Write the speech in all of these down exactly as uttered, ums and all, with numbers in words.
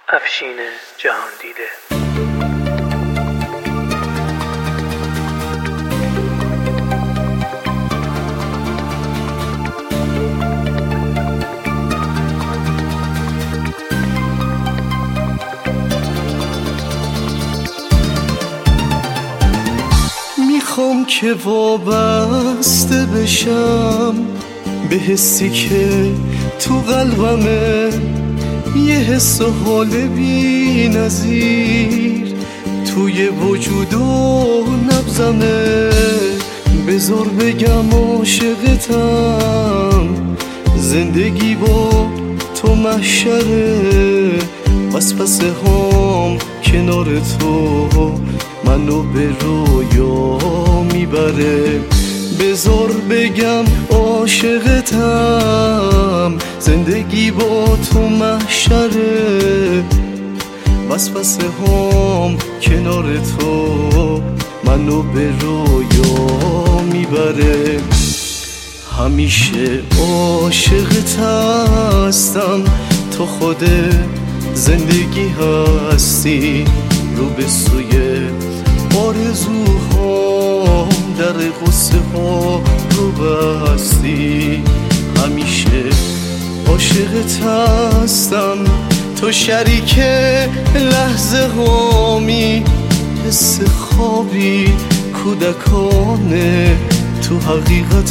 افشین جهاندیده. میخوام که وابسته بشم به حسی که تو قلبمه، یه حس و حال بی نظیر توی وجود و نبضمه. بذار بگم عاشقتم، زندگی با تو محشره، پس پس هم کنار تو منو به رویا میبره. بذار بگم عاشقتم، زندگی با تو محشره، بس بس هم کنار تو منو به رویا میبره. همیشه عاشقت هستم، تو خود زندگی هستی، رو به سوی آرزوهام در غصه ها رو بستی. همیشه عاشقت هستم، تو شریک لحظه هامی، حس خوابی کودکانه، تو حقیقت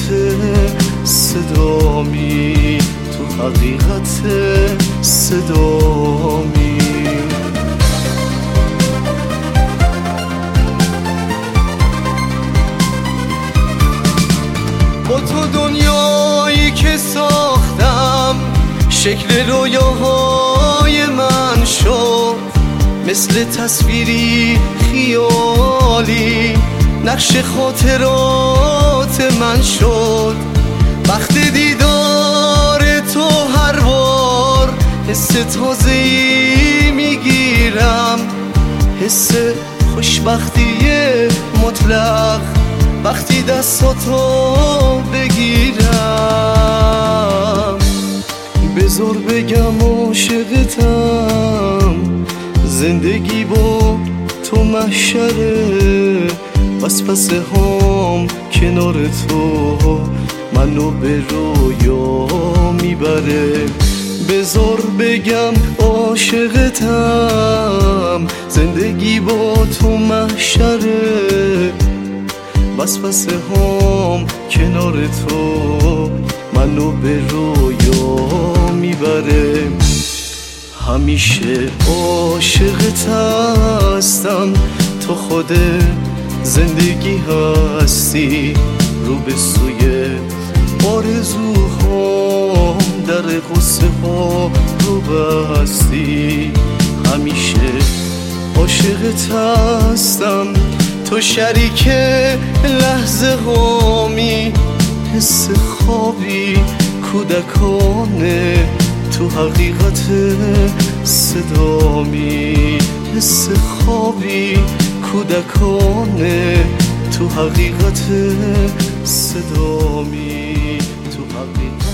صدامی، تو حقیقت صدامی. با تو دنیایی که ساختم شکل رویاهای من شد، مثل تصویری خیالی نقش خاطرات من شد. وقت دیدار تو هر بار حس تازه‌ای میگیرم، حس خوشبختی مطلق وقتی دستاتو بگیرم. بذار بگم عاشقتم، زندگی با تو محشره، پس پس هم کنار تو منو به رویا میبره. بذار بگم عاشقتم، زندگی با تو محشره، بس بس هم کنار تو منو به رویا میبره. همیشه عاشقت هستم، تو خود زندگی هستی، رو به سوی آرزوهام در غصه ها رو بستی. همیشه عاشقت هستم، تو شریک لحظه هامی، حس خوابی کودکانه، تو حقیقت صدامی، حس خوابی کودکانه، تو حقیقت صدامی، تو حقیقت